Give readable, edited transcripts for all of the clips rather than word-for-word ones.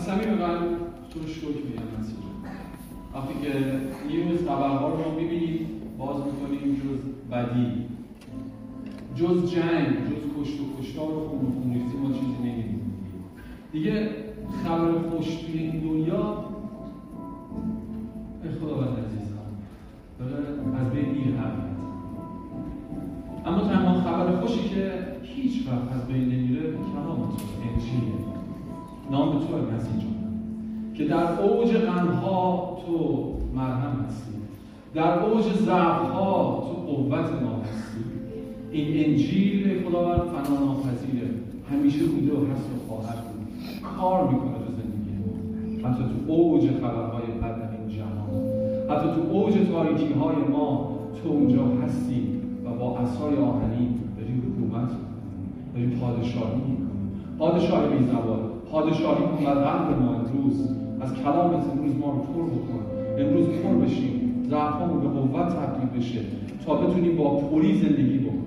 صمیم قلب تو رو شکر میگم مسیح جان. وقتی که نیوز خبرها رو ما میبینیم باز میکنیم جز بدی، جز جنگ، جز کشت و کشتار و خون و خونریزی ما چیزی نمی‌بینیم. دیگه خبر خوش توی این دنیا ای خداوند عزیزم داره از بین میره هر وقت. اما تنها خبر خوشی که هیچ وقت از بین نمیره کلام توه، انجیله. نام به تو مسیح جان که در اوج غم‌ها تو مرهم هستی، در اوج ضعف‌ها تو قوت ما هستی. این انجیل خداوند فنا ناپذیره، همیشه بوده و هست و خواهد بود، کار میکنه تو زندگی ما، حتی تو اوج خبرهای بد این جهان، حتی تو اوج تاریکی‌های ما تو اونجا هستی و با عصای آهنی داری حکومت میکنی، داری پادشاهی میکنی، پادشاهی بی‌زوال، پادشاهی کن بر قلب ما. امروز از کلامت امروز ما رو پر بکن، امروز پر بشیم، ضعفمون به قوت تبدیل بشه تا بتونیم با پری زندگی بکنیم.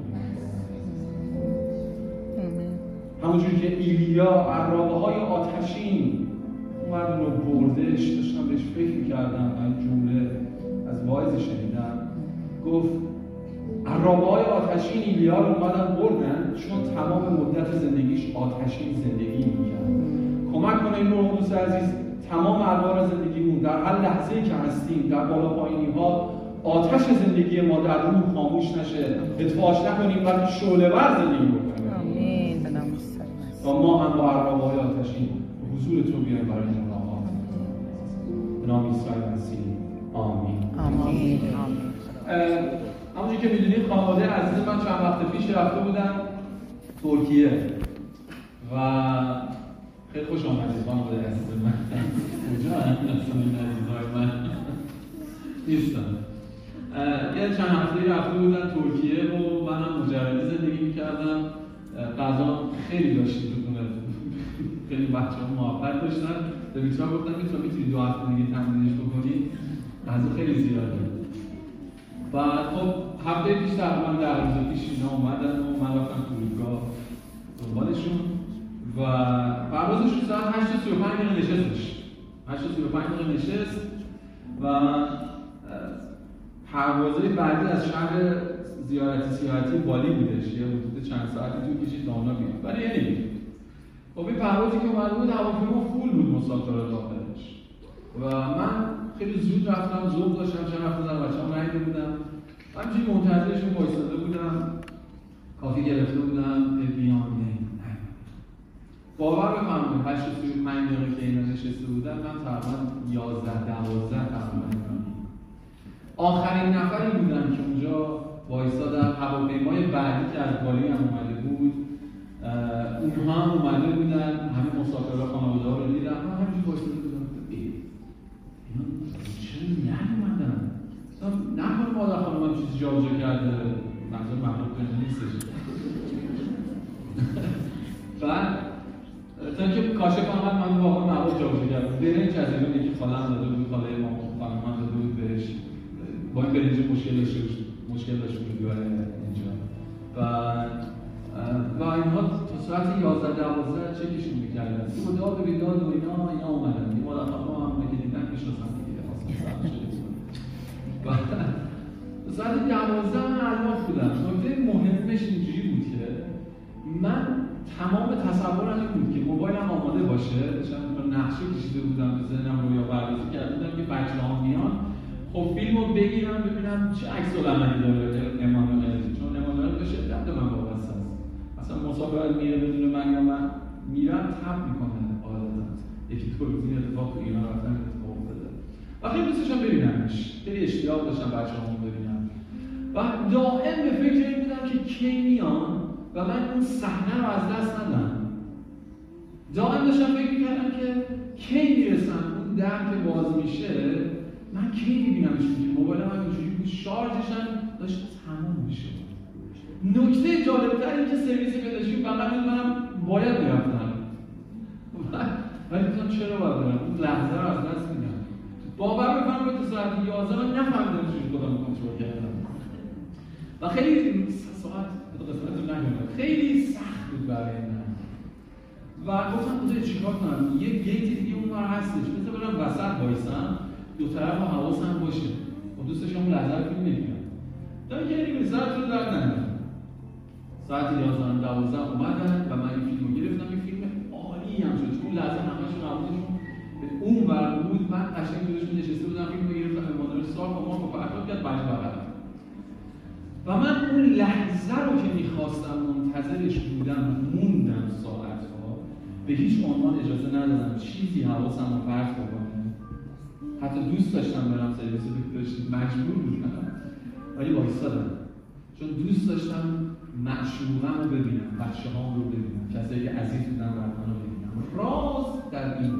همونجوری که ایلیا عرابه‌های آتشین اومد رو بردش، داشتم بهش فکر می‌کردم، این جمله از واعظ شنیدم، گفت عرابه‌های آتشین ایلیا رو اومدن بردن چون تمام مدت زندگیش آتشین زندگی می‌کرد. کمک کنه این روح قدوس عزیز تمام ارواح زندگیمون در هر لحظه‌ای که هستیم در بالا پایینی‌ها آتش زندگی ما در روح خاموش نشه، اطفاش نکنیم بلکه شعله‌ور زندگی بکنیم. آمین. تا ما هم با عرابه‌های آتشین به حضور تو بیایم برای این راه‌ها. به نام عیسی مسیح. آمین. آمین. همونجوری که می‌دونید خانواده عزیز من چند وقت پیش رفته بودم ترکیه و خیلی خوش آمدید خانواده عزیز من. کجا هستن این عزیزهای من؟ نیستن. یه چند هفته‌ای رفته بودن ترکیه و منم مجردی زندگی می‌کردم. غذا خیلی داشتیم تو خونه، خیلی بچه‌ها محبت داشتن. به ویترا گفتم میتونی 2 هفته دیگه تمرینش بکنی، غذا خیلی زیاده. بعد خب هفته پیش تقریبا 10 روز پیش اینا اومدن و من رفتم فرودگاه دنبالشون و پروازشون ساعت 8:35 دقیقه نشستش. 8:35 دقیقه نشست و پروازهای بعدی از شهر سیاحتی بالی بودش، یه حدود چند ساعتی طول کشید تا اونا بیان، ولی نمی‌دید. خب این پروازی که اومده بود هواپیما فول بود مسافرا داخلش و من خیلی زود رفتم، ذوق داشتم، چند وقت دارم بچه‌ام ندیده بودم، همینجوری منتظرشون وایساده بودم، کافی گرفته بودم، بیان باور بفرمایید 8:35 دقیقه که اینا نشسته بودن من تقریبا 11-12 تقریبا آخرین نفری بودم که اونجا وایسادم. هواپیمای بعدی که از بالی هم اومده بود اونها هم اومده بودن، همه مسافرها خانواده‌ها رو دیدم، من همینجوری وایساده بودم. اینا چرا نیومدن؟ نکنه مادر خانمم چیزی جابجا کرده، منظور مخلوق کنه نیستش. بعد تا اینکه کاشف آمد من واقعا مواد جابجا کردم. برنج از اینو که خاله‌ام داده بود، خاله ما خانمم داده بود بهش، با این برنج مشکل داشت بیاره اینجا. و اینها تا ساعت 11-12 چکشون می‌کردن. تو داد و بیداد و اینا اومدن. این مادر خانم‌ها هم که دیدن می‌شناسن دیگه، اصلا سخت شده بود. و ساعت 12 من علماف بودم. نکته مهمش اینجوری بود که من تمام تصورم این بود که موبایلم آماده باشه، داشتم نقشه کشیده بودم تو ذهنم، رویا برداری کرده بودم که بچه‌ها میان خب فیلمو بگیرم ببینم چه عکس‌العملی داره امانوئل، چون امانوئل به شدت به من وابسته است. مثلا مسافر میره بدون من یا من میرم تب میکنه عادتاً. یکی تو روزی اتفاق تو ایران رفتن اتفاق افتاده و خیلی دوست داشتم ببینمش، خیلی اشتیاق داشتم بچه‌هامو ببینم و دائم به فکر این بودم که کی میان و من اون صحنه رو از دست ندم. دائم داشتم فکر میکردم که کی میرسن، اون در که باز میشه من کی میبینمشون که موبایلم هم اینجوری بود، شارژش هم داشت تمام میشه. نکته جالب‌تر این که سرویسی که داشتیم فقط منم باید میرفتم ولی گفتم چرا باید برم، اون لحظه رو از دست میدم. باور بفرمایید تو ساعت 11 من نفهمیدم چجوری خودم کنترل کردم و خیلی ساعت قسمت رو نگم خیلی سخت بود برای من و گفتم خدای چیکار کنم؟ یه گیت دیگه اونور هستش، بذار برم وسط وایسم، دو طرف حواسم باشه. خب دوست داشتم اون لحظه رو فیلم بگیرم. تا که این ساعت رو در نمیدم. ساعت 11:12 اومدن و من این فیلم رو گرفتم. این فیلم عالی هم شد. چون لحظه همشون حواسشون اون ور بود. من قشنگ جلوشون نشسته بودم، فیلم رو گرفتم، به مادر سال با ما فرقات کرد بچه بغلم. و من اون لحظه رو که می‌خواستم منتظرش بودم، موندم ساعت‌ها. به هیچ عنوان اجازه ندادم چیزی حواسم رو پرت بکنه. حتی دوست داشتم برم سرویس بهداشتی، مجبور بودم ولی وایسادم، چون دوست داشتم معشوقم رو ببینم، بچه‌هام رو ببینم، کسایی که عزیز بودن بر من رو ببینم. راز در این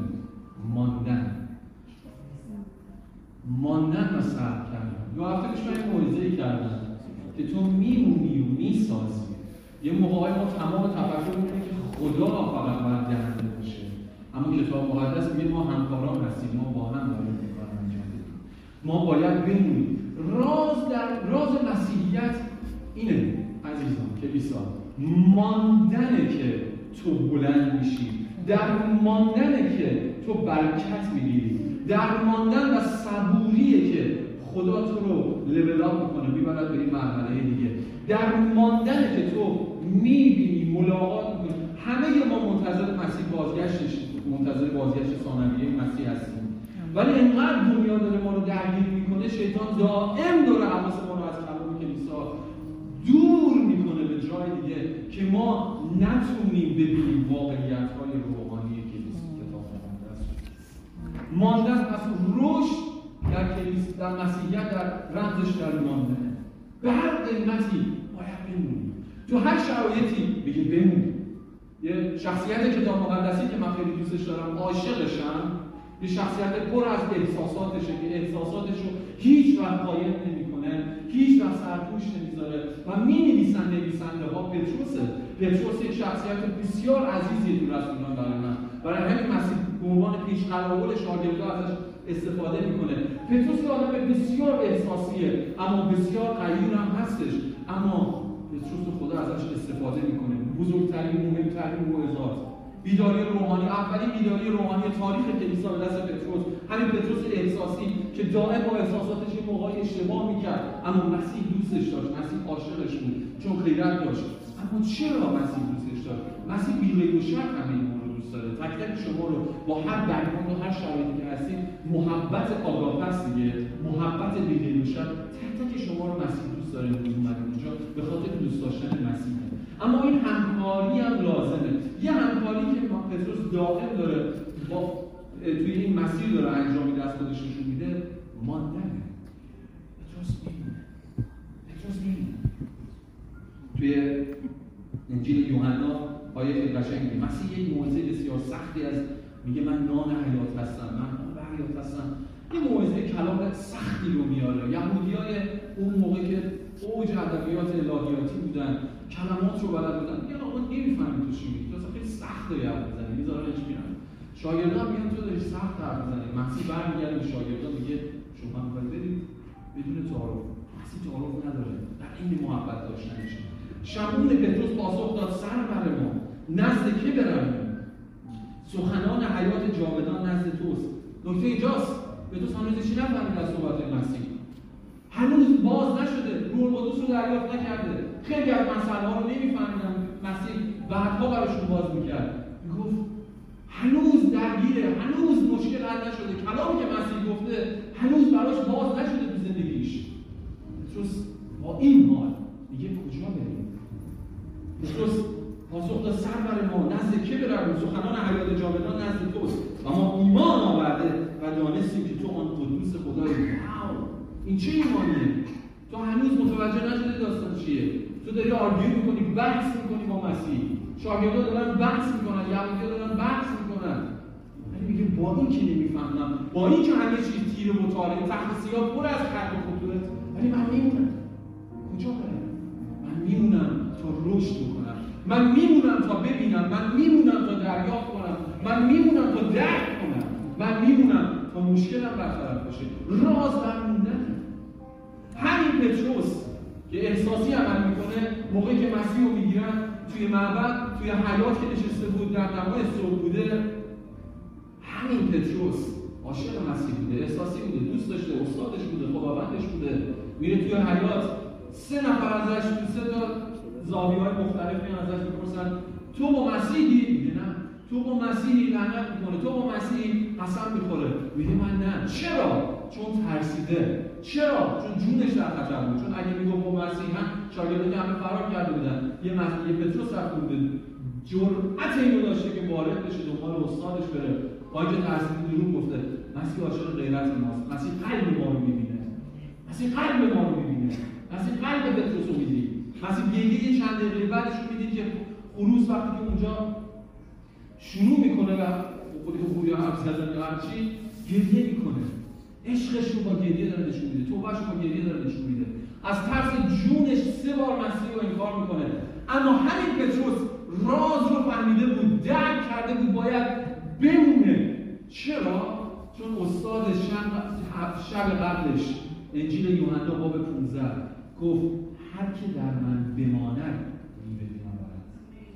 ماندن و صبر کردن. دو هفته پیش من یه موعظه‌ای کردم که تو میمونی و میسازی. یه موقعی ما تمام تفکر می‌کنیم که خدا فقط باید دهنده باشه، اما کتاب مقدس میگه ما همکاران هستیم، ما با هم داریم این کار انجام بدیم. ما باید بمونیم. راز مسیحیت اینه عزیزان، کلیسا، ماندنه که تو بلند میشی، در ماندنه که تو برکت میگیری، در ماندن و صبوریه که خدا تو رو لول اپ میکنه، میبرد به این مرحله دیگه. در ماندنه که تو میبینی، ملاقات میکنی. همه ما منتظر مسیح بازگشتش، منتظر بازگشت ثانویه مسیح هستیم، ولی انقدر دنیا داره ما رو درگیر میکنه، شیطان دائم داره حواس ما رو از کلام کلیسا دور میکنه به جای دیگه که ما نتونیم ببینیم واقعیت‌های روحانی کلیسا. کتاب مقدس ماندن، پس رشد در کلیسا، در مسیحیت، در رمزش در ماندن. به هر قیمتی باید بمونیم، تو هر شرایطی میگه بمونیم. یه شخصیت کتاب مقدسی که من خیلی دوستش دارم، عاشقشم، یه شخصیت پر از احساساتشه که احساساتشو هیچ وقت قایم نمی‌کنه، هیچ وقت سرپوش نمیذاره و می‌نویسن نویسنده‌ها. پتروس یک شخصیت بسیار عزیزی تو رسولان برای من، برای همین مسیح به عنوان پیشقراول شاگردها ازش استفاده میکنه. پتروس یه آدم بسیار احساسیه اما بسیار غیور هم هستش، اما پتروس خدا ازش استفاده میکنه. بزرگترین، مهمترین موعظات، بیداری روحانی، اولین بیداری روحانی تاریخ کلیسا به دست پتروس. همین پتروس احساسی که دائم با احساساتش یه موقعی اشتباه میکرد، اما مسیح دوستش داشت، مسیح عاشقش بود چون غیرت داشت. اما چرا مسیح دوستش داشت؟ مسیح بی‌قید و شک همه اینا رو دوست داره. تک تک شما رو با هر بک‌گراند و هر شرایطی که هستید، محبت آگاه‌پس دیگه، محبت بی‌قید و شک، تک تک شما رو مسیح دوست داره. اومدید اینجا به خاطر دوست داشتن مسیح. اما این همکاری هم لازمه. یه همکاری که پتروس دائم داره با توی این مسیر داره انجام میده، از خودش نشون میده، ماندنه. پتروس میمونه. توی انجیل یوحنا آیه خیلی قشنگی مسیح یک موعظه بسیار سختی از میگه من نان حیات هستم، من آب حیات هستم. این موعظه کلام سختی رو میاره. یهودیای اون موقع که اوج ادبیات الهیاتی بودن، کلمات رو بلد بودن، میگن آقا نمیفهمی تو چی میگی، تو اصلا خیلی سخت داری حرف میزنی، میذارنش میرن. شاگردان میگن تو داری سخت حرف میزنی. مسیح برمیگرده به شاگردان میگه شما میخواید برید بدون تعارف. مسیح تعارف نداره، در این محبت داشتنشه. شمعون پتروس پاسخ داد سر بر ما، نزد که برویم؟ سخنان حیات جاودان نزد توست. نکته اینجاست، پتروس هنوز چی نفهمید از صحبت مسیح، هنوز باز نشده، روح القدس رو دریافت نکرده. خیلی از مسئله‌ها رو نمی‌فهمیدن. مسیح بعدها براشون باز می‌کرد، میگفت هنوز درگیره، هنوز مشکل حل نشده، کلامی که مسیح گفته هنوز براش باز نشده تو زندگیش. پتروس با این حال میگه کجا بریم؟ پتروس پاسخ داد سر بر ما، نزد که برویم؟ سخنان حیات جاودان نزد توست و ما ایمان آورده و دانستیم که تو آن قدوس خدایی. این چه ایمانیه؟ تو هنوز متوجه نشده داستان چیه؟ تو داری آرگیو میکنی، بحث میکنی با مسیح. شاگردها دارن بحث میکنن، یهودی‌ها دارن بحث میکنن. ولی میگه با این که نمیفهمم، با این که همه چیز تیره و تاریک، تخت سیاه پر از خط و خطوط، ولی من میمونم. کجا برم؟ من میمونم تا رشد بکنم. من میمونم تا ببینم. من میمونم تا دریافت کنم. من میمونم تا درک کنم. من میمونم تا مشکلم برطرف بشه. راز برموندن. همین پتروس که احساسی عمل میکنه، موقعی که مسیح رو میگیرن توی معبد توی حیات که نشسته بود در دمای صبح بوده، همین پتروس عاشق مسیح بوده، احساسی بوده، دوست داشته، استادش بوده، خداوندش بوده. میره توی حیات، 3 نفر ازش تو 3 تا زاویه‌های مختلف میان ازش میپرسن تو با مسیحی؟ میگه نه. تو با مسیحی؟ لعنت میکنه. تو با مسیحی؟ قسم میخوره. میگه من نه. چرا؟ چون ترسیده. چرا؟ چون جونش در خطر بود. چون اگه میگفت با مسیحن، شاگردان که همه فرار کرده بودن، یه پتروس رفته بود، جرأت اینو داشته که وارد بشه دنبال استادش بره، با اینکه ترسیده دروغ گفته. مسیح عاشق غیرت ماست. مسیح قلب ما رو میبینه. مسیح قلب ما رو میبینه. مسیح قلب پتروس رو میبینه. مسیح گریه چند دقیقه بعدش رو میدید که خروس وقتی که اونجا شروع میکنه و خودی که خوبی حرف زدن یا هرچی گریه میکنه. عشقش رو با گریه داره نشون میده. توبهش رو با گریه داره نشون میده. از ترس جونش 3 بار مسیح رو انکار میکنه. اما همین پتروس راز رو فهمیده بود، درک کرده بود باید بمونه. چرا؟ چون استاد شب قبلش انجیل یوحنا باب 15 گفت هر که در من بماند میوه میآورد.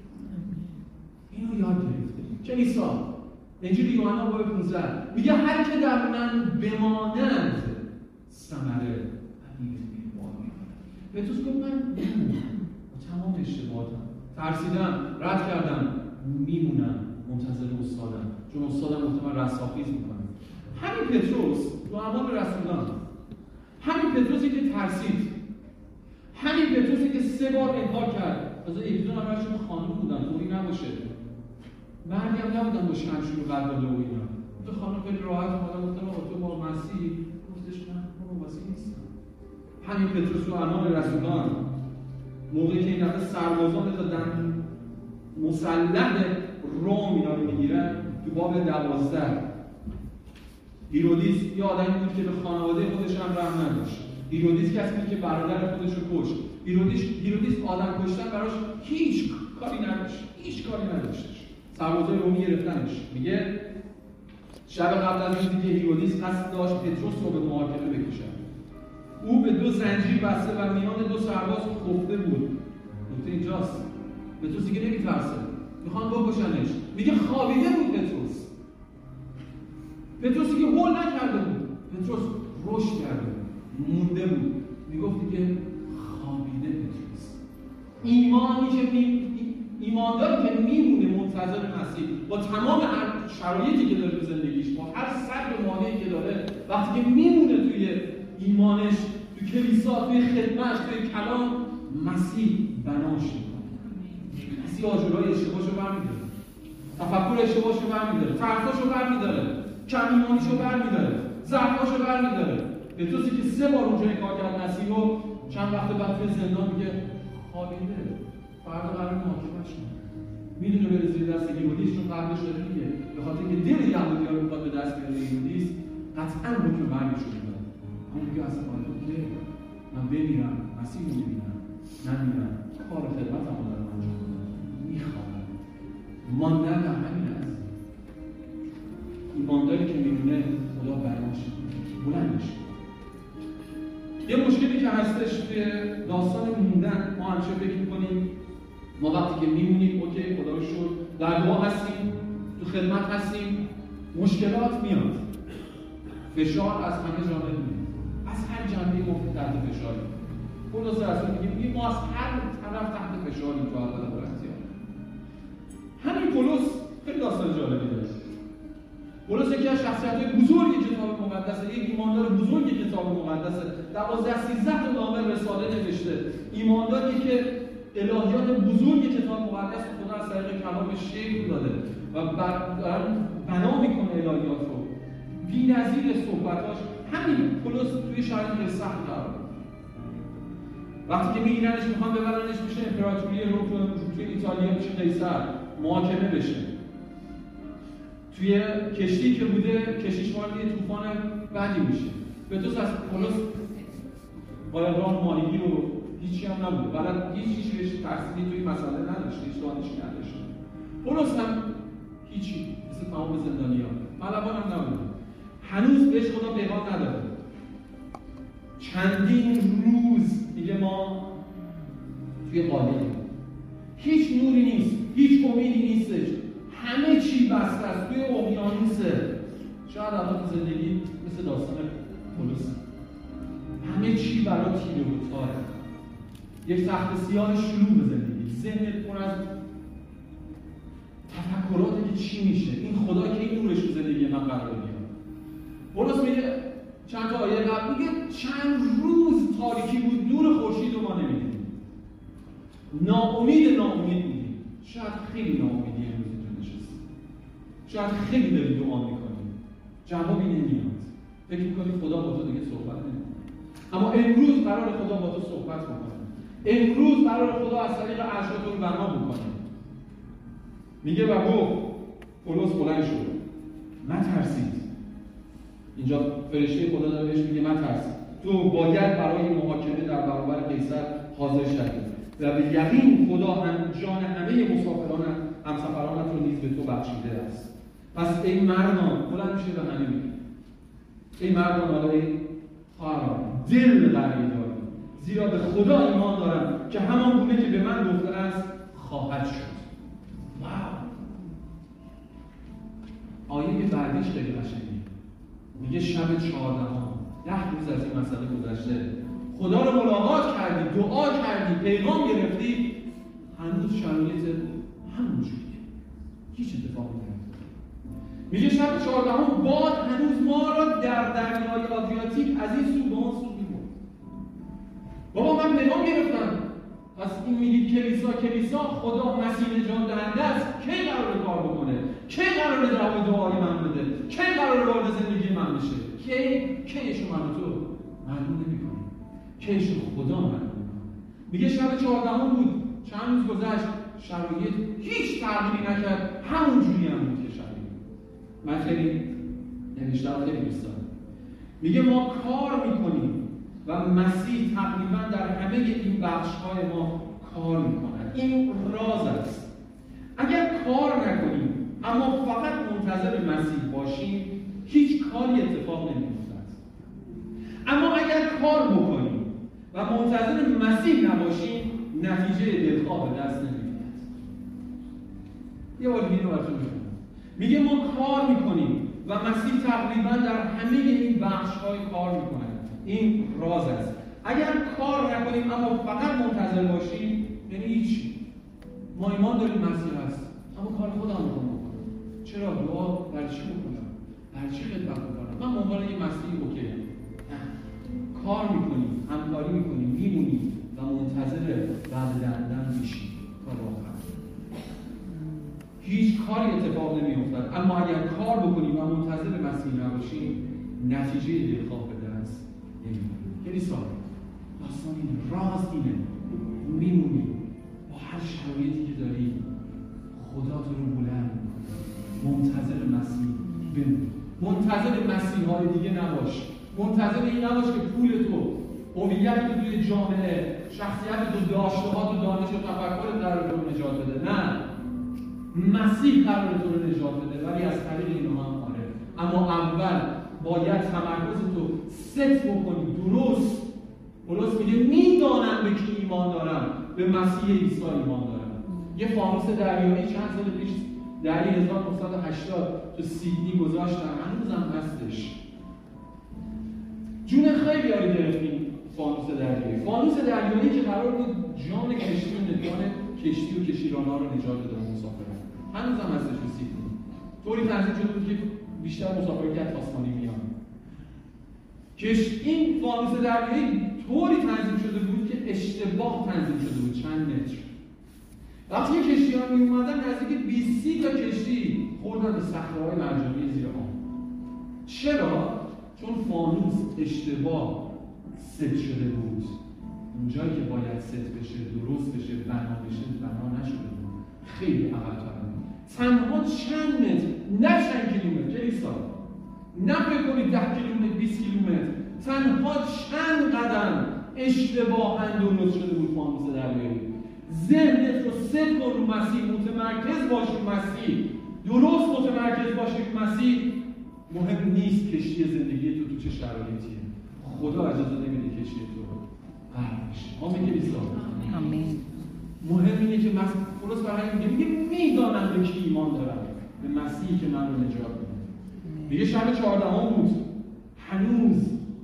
اینو یاد گرفته. چه عیسی انجیل یوحنا باب 15 میگه هر که در من بماند ثمره میوه میآورد. پتروس گفت من تمام اشتباهاتم، ترسیدم، رد کردم، میمونم منتظر استادم، چون استادم گفته من رستاخیز میکنم. همین پتروس تو اعمال رسولان، همین پتروسی که ترسید، همین پتروسی که 3 بار انکار کرد، از یک دو نفرشون خانم بودن، طوری نباشه، مردی هم نبودن با شمشیر و قلاده و اینا. تو خانم خیلی راحت اومدن گفتن آقا تو با مسیح؟ گفتش نه من با مسیح نیستم. همین پتروس تو اعمال رسولان موقعی که این دفعه سربازان تا دم مسلح روم اینا رو میگیرن، تو باب 12 هیرودیس یه آدمی بود که به خانواده خودش هم رحم نداشت. هیرودیس کسی بود که برادر خودش رو کشت. هیرودیس آدم کشتن براش هیچ کاری نداشتش. سربازای رومی گرفتنش. میگه شب قبل از این دیگه هیرودیس قصد داشت پتروس رو به محاکمه بکشد. او به 2 زنجیر بسته و میان 2 سرباز خفته بود. نکته اینجاست. پتروس دیگه نمیترسه. میخوان بکشنش. میگه خوابیده بود پتروس. پتروسی که هول نکرده بود. پتروس رشد کرده بود. مونده بود. میگفت دیگه خوابیده پتروس. ایمانداری که میمونه منتظر مسیح با تمام شرایطی که داره تو زندگیش، با هر صبر و مانعی که داره، وقتی که میمونه توی ایمانش، تو کلیسا، توی خدمت، توی کلام، مسیح بناش میکنه. مسیح آجرهای اشتباهشو برمیداره، تفکر اشتباهشو برمیداره، ترساشو برمیداره، کم ایمانیشو برمیداره، ضعفاشو برمیداره. پتروسی که 3 بار اونجا کار کرد مسیح رو، چند وقت بعد توی زندان میگه خوابیده، فردا قرار محاکمه‌اش کنه. میدونه بره زیر دست هیرودیس، چون قبلش داره میگه به خاطر اینکه دل یهودی‌ها رو میخواد به دست بیاره هیرودیس، قطعاً حکم مرگش رو میده. اون میگه اصلا که من بمیرم، مسیح رو میبینم، نمیرم، کار خدمتم رو دارم انجام میدم، میخوام ماندن در همین است. ایمانداری که میدونه خدا بناش بلندش. یه مشکلی که هستش توی داستان موندن، ما همیشه فکر میکنیم ما وقتی که میمونیم اوکی خدا رو شکر در دعا هستیم، تو خدمت هستیم، مشکلات میاد، فشار از همه جانب میاد، از هر جنبه‌ای ممکن تحت فشاریم. پولس رسول میگه ما از هر طرف تحت فشاریم تو اول قرنتیان. همین پولس خیلی داستان جالبی داره. پولس یکی از شخصیت‌های بزرگ کتاب مقدسه، یک ایماندار بزرگ کتاب مقدسه. 12-13 تا نامه رساله نوشته. ایمانداری که الهیات بزرگ کتاب مقدس خدا از طریق کلامش شکل داده و بنا میکنه الهیات رو. بی‌نظیر صحبتاش. همین پولس توی شرایط سخت قرار داره. وقتی که میگیرنش میخوان ببرنش میشه امپراتوری روم، توی ایتالیا میشه قیصر، محاکمه بشه. توی کشتی که بوده، کشتیش وارد یه طوفان بدی میشه. پتروس از پولس قایقران ماهیگیر رو هیچی هم نبود. بعد هیچ بهش ترسیدی توی مسئله نداشت، هیچ دانشی نداشت. پولس هم هیچی، مثل تمام زندانیان. ملوان هم نبود. هنوز بهش خدا پیغام نداده. چندین روز دیگه ما توی قالبیم. هیچ نوری نیست، هیچ امیدی نیستش، همه چی بسته است، توی اقیانوسه. شاید الان تو زندگی مثل داستان پولس همه چی برای تیره و تاره، یک تخت سیاه شلوغ زندگی، ذهنت پر از تفکراته که چی میشه، این خدا که این نورش تو زندگی من قرار بیاد. پولس میگه چند تا آیه قبل میگه چند روز تاریکی بود، نور خورشید رو ما نمیدیدیم، ناامید بودیم. شاید خیلی ناامیدی امروز اینجا نشستیم، شاید خیلی داری دعا میکنیم، جوابی نمیاد، فکر میکنی خدا با تو دیگه صحبت نمیکنه. اما امروز قرار خدا با تو صحبت بکنه، امروز قرار خدا از طریق اشعیا تو رو بنا بکنه. میگه و گفت، پولس بلند شد، نترسید. اینجا فرشته خدا داره بهش میگه نترسید، تو باید برای محاکمه در برابر قیصر حاضر شوی و به یقین خدا هم جان همه همسفرانت رو نیز به تو بخشیده است. پس ای مردان، بلند میشه به همه میگه ای مردان، حالا ای خواهران، دل قوی دارید، زیرا به خدا ایمان دارم که همان گونه که به من گفته است خواهد شد. واو، آیه بعدیش خیلی قشنگه. میگه شب 14، 10 روز از این مسئله گذشته، خدا رو ملاقات کردی، دعا کردی، پیغام گرفتی، هنوز شرایط همونجوریه، هیچ اتفاقی نمیفته. میگه شب 14 باد هنوز ما را در دریای آدریاتیک از این سو به اون سو می‌برد. بابا من پیغام گرفتم، پس این میگید کلیسا خدا مسیح نجات دهنده است، کی قراره کار بکنه؟ کی قراره جواب دعای من بده؟ کی قراره وارد زندگی من بشه؟ کیش من تو معلوم نمی‌کنه، کیش خدا معلوم می‌کنه. میگه شب 14 بود، چند روز گذشت، شرایط هیچ تغییری نکرد، همون جوری هم بود که شرایط. من خیلی نوشتم خیلی دوست دارم. میگه ما کار می‌کنیم و مسیح تقریبا در همه این بخش‌های ما کار می‌کند. این راز است. اگر کار نکنیم اما فقط منتظر مسیح باشیم، هیچ کاری اتفاق نمی‌افتد. اما اگر کار بکنیم و منتظر مسیح نباشیم، نتیجه دلخواه به دست نمی‌آید. یه بار دیگه براتون میگم. میگه ما کار می‌کنیم و مسیح تقریبا در همه این بخش‌های کار می‌کند. این راز است. اگر کار نکنیم اما فقط منتظر باشیم، یعنی هیچ. ما ایمان داریم مسیح هست، اما کار خودم رو بکنم. چرا؟ دعا برای چی بکنم؟ برای چی خدمت بکنم؟ من عنوان یه مسیحی اوکی ام. کار میکنیم، همکاری میکنیم، میمونیم و منتظر رد دهندن میشیم تا آخر. هیچ کاری اتفاق نمیافتد. اما اگر کار بکنیم و منتظر مسیح نباشیم، نتیجه دلخواه به دست نمیاد. کلیسا، داستان اینه، راز اینه، میمونیم با هر شرایطی که داریم، خدا تو رو بلند میکنه، منتظر مسیح بمون، منتظر مسیح‌های دیگه نباش، منتظر این نباش که پول تو، هویت تو توی جامعه، شخصیت تو، داشته‌هات و دانش و تفکرت قراره تو رو نجات بده. نه، مسیح قراره تو رو نجات بده، ولی از طریق اینو هم آره. اما اول باید تمرکز تو ست بکنی درست. پولس میگه میدانم به کی ایمان دارم، به مسیح عیسی ایمان دارم. یه فانوس دریایی چند سال پیش دهه 1980 تو سیدنی گذاشتم، هنوزم هستش. جون خیلی یاری گرفتیم فانوس دریایی. فانوس دریایی که قرار بود جان کشتی و نگان کشتی و کشتیران‌ها رو نجات بده مسافران. هنوزم هستش تو سیدنی. طوری تنظیم شده بود که بیشتر مسافرت آسمانی میان. این فانوس دریایی طوری تنظیم شده بود که اشتباه تنظیم شده بود چند متر. وقتی که کشتی‌ها می اومدن نزدیک 20 تا کشتی خوردن به صخره‌های مرجانی زیر آب. چرا؟ چون فانوس اشتباه ست شده بود. اونجایی که باید ست بشه، درست بشه، بنا بشه، بنا نشده بود. خیلی عقب‌تر بود. تنها چند متر، نه چند کیلومتر، کلیسا. نه فکر کنید 10 کیلومتر، 20 کیلومتر. تنها چند قدم اشتباهاً درست شده بود فانوس دریایی. ذهنت رو ست کن رو مسیح، متمرکز باش رو مسیح، درست متمرکز باش رو مسیح. مهم نیست کشتی زندگی تو چه شرایطیه، خدا اجازه نمیده کشتی تو غرق بشه. آمین کلیسا. آمین. مهم اینه که پولس برای میگه میدانم به کی ایمان دارم، به مسیحی که من رو نجات میده. میگه شب 14 بود، هنوز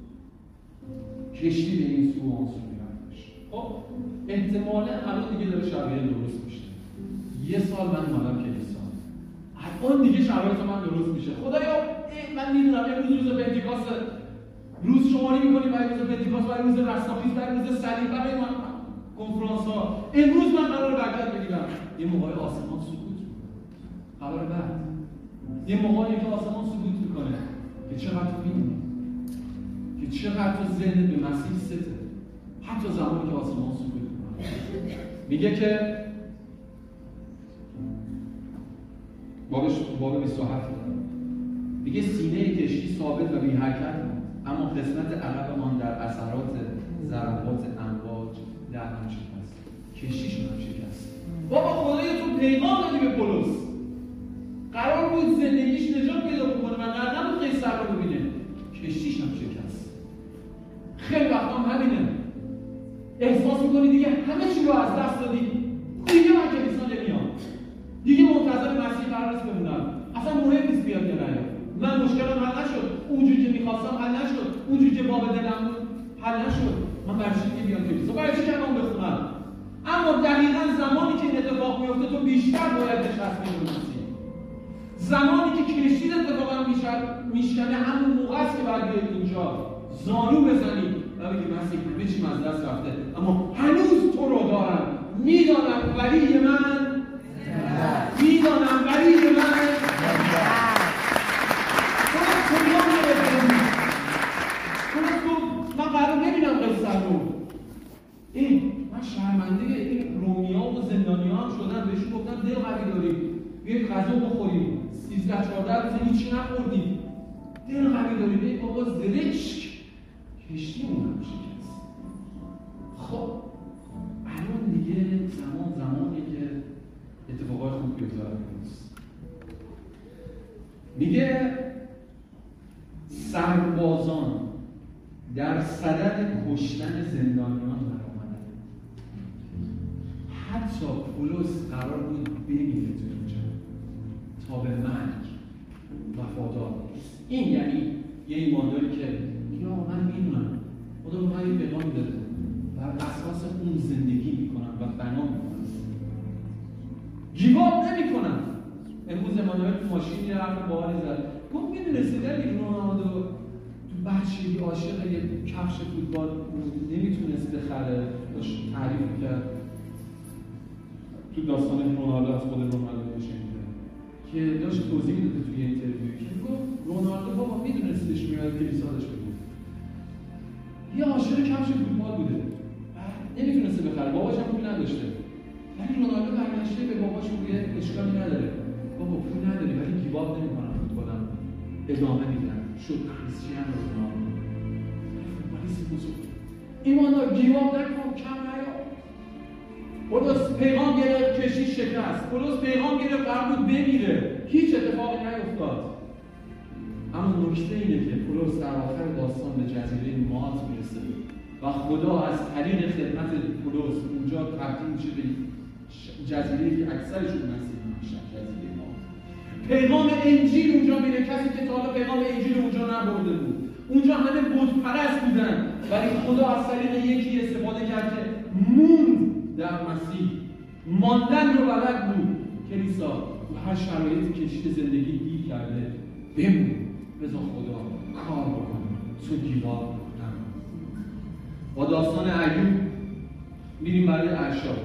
کشتی به این سو و آن سو میرفتش. خب احتمالاً الان دیگه داره شرایط درست میشه. یه سال من اومدم کلیسا، الان دیگه شرایط من درست میشه. خدایا من میدونم امروز روز پنتیکاست، روز شماری میکنیم برای روز پنتیکاست، برای روز رستاخیز، برای روز صلیب، برای کنفرانس ها. امروز من قرار برکت بگیرم. یه موقعی آسمان سکوت میکنه. خبر بعد یه موقعی که آسمان سکوت میکنه که چقدر تو میدونی، که چقدر تو ذهنت به مسیح سته، حتی زمانی که آسمان سکوت میکنه. میگه که باب 27 میگه سینه کشتی ثابت و بی حرکت بود، اما قسمت عقبمان در اثرات ضربات امواج در هم شکست. کشتیشون هم شکست. بابا خدای تو پیغام دادی به پولس، قرار بود زندگیش نجات پیدا بکنه و قرار نبود قیصر رو ببینه. کشتیش هم شکست. خیلی وقتا هم همینه، احساس میکنی دیگه همه چی رو از دست دادی، دیگه من کلیسا نمیام، دیگه منتظر مسیح قرار نیست بمونم، اصلا مهم نیست بیاد یا نیاد، من مشکلم حل نشد، اونجوری که میخواستم حل نشد، اونجوری که باب دلم بود حل نشد، من برای چی بیام کلیسا، برای چی کلام بخونم؟ اما دقیقاً زمانی که این اتفاق میفته تو بیشتر باید نشستی به مسیح. زمانی که کشتی اتفاقا میشکنه همون موقع است که باید بیاید اینجا زانو بزنید و بگید مسیح همه چیم از دست رفته، اما هنوز تو رو دارم، میدانم ولی من میدانم ولی من من قرار نبینم قصه رو. من شرمنده این رومیا و زندانیا هم شدم، بهشون گفتم دل قوی داریم، بیاید غذا بخوریم، 13-14 روز هیچی نخوردیم، دل قوی داریم، بیاید بابا زرشک کشتیمون هم شکست. خب الان دیگه زمانی که اتفاقات خوب بیفته نیست. میگه سربازان در صدد کشتن زندانیان برآمدند. حتی پولس قرار بود بمیره تو اینجا تا به مرگ وفادار نیست. این یعنی یه ایمانداری که یا من میدونم خدا به من یه پیغامی داده، بر اساس اون زندگی میکنم و بنا میکنم، گیواب نمیکنم. امروز ایمانداری تو ماشین یه حرف باحالی زد، گفت میدونستی داری رونالدو تو بچگی عاشق یه کفش فوتبال نمیتونست بخره، داشت تعریف کرد تو داستان رونالدو از خود رونالدو شنیده که داشت توضیح میداده توی اینترویو که گفت رونالدو بابا میدونستش میاد کلیسا داشت بگید یه عاشق کفش فوتبال بوده، نمیتونسته بخره، باباش هم پول نداشته، ولی رونالدو برگشته به باباش میگه اشکالی نداره بابا پول نداری ولی گیواب نمیکنم، فوتبالم ادامه میدم، شد کریستیانو رونالدو فوتبالیست بزرگ. ایماندار گیواب نکن، کم نیا. پولس پیغام گرفت، کشتی شکست. پولس پیغام گرفت، قرار بود بمیره، هیچ اتفاقی نیفتاد. اما نکته اینه که پولس در آخر داستان به جزیره مالت میرسه و خدا از طریق خدمت پولس اونجا تبدیل میشه به جزیره‌ای که اکثرشون مسیحی میشن، جزیره مالت. پیغام انجیل اونجا میره، کسی که تا حالا پیغام انجیل اونجا نبرده بود. اونجا همه بت پرست بودن، ولی خدا از طریق یکی استفاده کرد که موند در مسیح، ماندن رو بلد بود. کلیسا تو هر شرایطی کشتی زندگی گیر کرده بمون، بذار خدا کار بکنه، تو گیواب نکن. با داستان ایوب میریم برای ارشاد.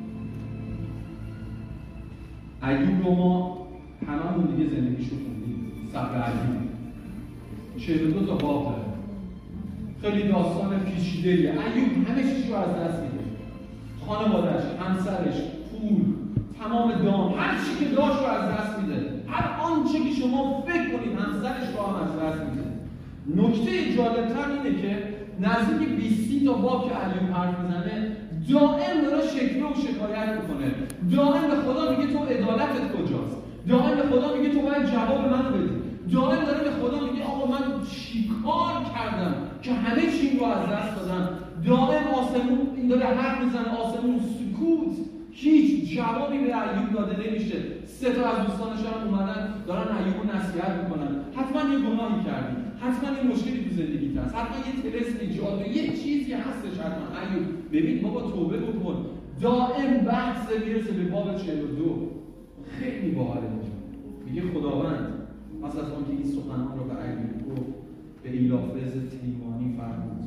ایوب رو ما هممون دیگه زندگیشو خوندیم، صبر ایوب 42 تا باب داره، خیلی داستان پیچیده‌ایه. ایوب همه چیز رو از دست میده، خانواده‌اش، همسرش، پول، تمام دام، هر چی که داشت رو از دست میده. هر آنچه که شما فکر کنید همسرش رو هم از دست میده. نکته جالب‌تر اینه که نزدیک 20 تا باب که ایوب حرف میزنه دائم داره شکوه و شکایت میکنه، دائم به خدا میگه تو عدالتت کجاست، دائم به خدا میگه تو باید جواب منو بدی، دائم داره به خدا میگه آقا من چیکار کردم که همه چی رو از دست دادم. دائم آسمون این داره حرف میزنه، آسمون سکوت، هیچ جوابی به ایوب داده نمیشه. 3 تا از دوستانش هم اومدن دارن ایوب رو نصیحت میکنن. حتما یه گناهی کردی، حتما یه مشکلی تو زندگیت هست، حتما یه طلسمی جادو یه چیزی هستش حتما. ایوب ببین بابا توبه بکن. دائم بحث میرسه به باب 42. خیلی باحاله اینجا. میگه خداوند پس از آنکه این سخنان رو به ایوب گفت به ایلافز تیمانی فرمود.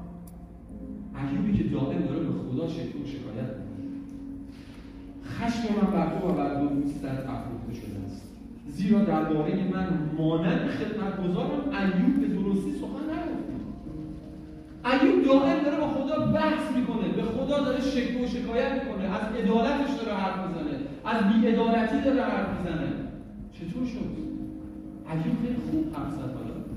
ایوبی که دائم داره به خدا شکوه و شکایت میکنه. خشم من بر تو و بر دوستت افروخته شده است، زیرا درباره من مانند خدمتگزارم ایوب به درستی سخن نگفت. ایوب دائم داره با خدا بحث میکنه، به خدا داره شکوه و شکایت میکنه، از عدالتش داره حرف میزنه، از بی‌عدالتی داره حرف میزنه. چطور شد؟ ایوب خیلی خوب حرف زد.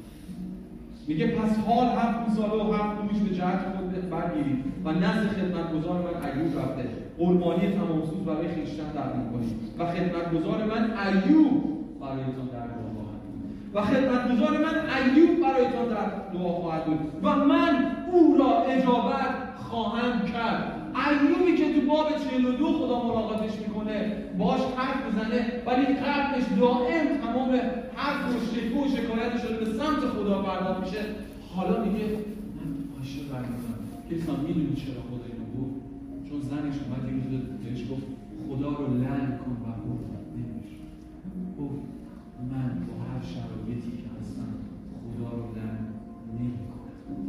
میگه پس حال 7 گوساله و 7 گوش به جهت خود برگیرید و نزد خدمتگزار من ایوب رفته قربانی تمامسوز برای خویشتن تقدیم کنید و خدمتگزار من ایوب برایتان در دعا خواهد بود و خدمتگزار من ایوب برایتان در دعا خواهد بود و من او را اجابت خواهم کرد. ایوبی که تو باب 42 خدا ملاقاتش میکنه، باش حرف میزنه، ولی قلبش دائم تمام حرف و شکوه و شکایتش رو به سمت خدا پرداخت میشه. حالا میگه من عاشق برمیزنم. کسی میدونی چرا خدا اینو گفت؟ چون زنش اومد یه روز بهش گفت خدا رو لعن کن و گفت نمیشه. گفت من با هر شرایطی که هستم خدا رو لعن نمیکنم.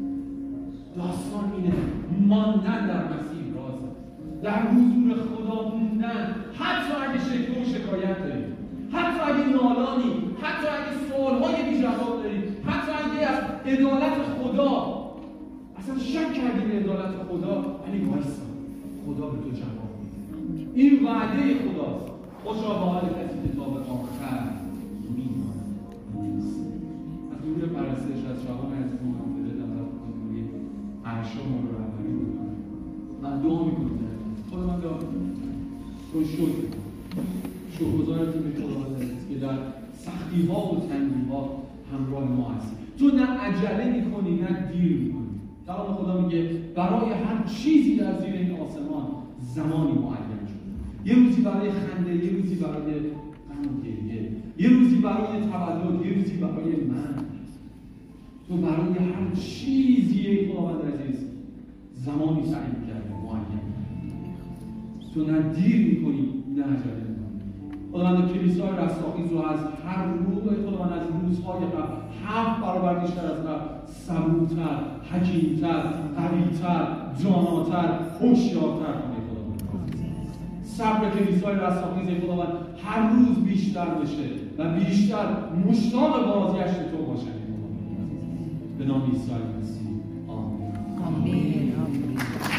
داستان اینه، ماندن در مسیح رازه، در حضور خدا موندن، حتی اگه شکوه و شکایت دارید، حتی اگه نالانی، حتی اگه سوالهای بی جواب دارید، حتی اگه از عدالت خدا اصلا شک کردید به عدالت خدا، ولی وایسا خدا به تو جواب میده. این وعده خداست. خوشا به حال کسی که تا به آخر میماند. از دور پرستش از شبان عزیز محمد دعوت کنید ارشام رو رهبری بکنم. من دعا میکنم خود من دعا میکنم تو شکرگزارتون به خداوند عزیز که در سختی ها و تنگی ها همراه ما هستی. تو نه عجله میکنی نه دیر میکنی. کلام خدا میگه برای هر چیزی در زیر این آسمان زمانی معین شده. یه روزی برای خنده، یه روزی برای غم و گریه، یه روزی برای تولد، یه روزی برای من. تو برای هر چیزی خداوند عزیز زمانی تعیین کردی، معین. تو نه دیر میکنی نه عجله میکنی. خداوند کلیسای رستاخیز رو از هر روز خداوند از روزهای قبل 7 برابر بیشتر از قبل صبورتر، حکیمتر، قویتر، جاناتر، هوشیارتر کنه خداوند. صبر کلیسای رستاخیز خداوند هر روز بیشتر بشه و بیشتر مشتاق بازگشت تو باشه. به نام عیسی مسیح آمین. آمین.